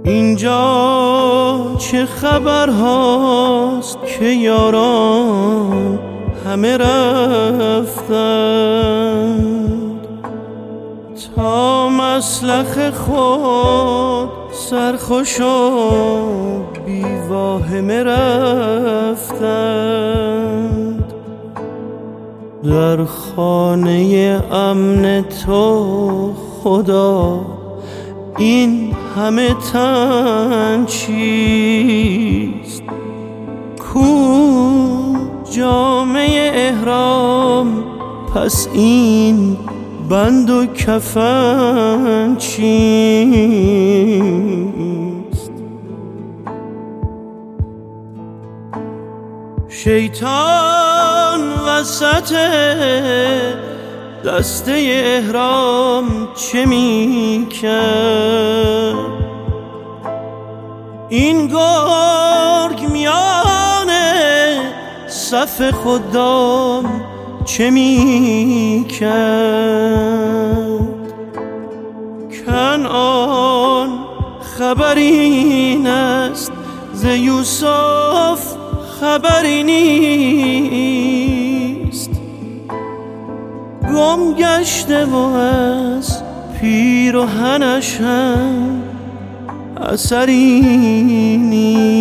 اینجا چه خبر هاست که یاران همه رفتند، تا مسلخ خود سرخوش و بیواهمه رفتند. در خانه امن تو خدا این همه تن چیست؟ کو جامه احرام، پس این بند و کفن چیست؟ شیطان وسط دسته احرام چه می کرد؟ این گرگ میان صف خدام چه می کرد؟ کنعان خبرین است ز یوسف خبری نیست، گم گشته و از پیراهنش هم اثری نیست.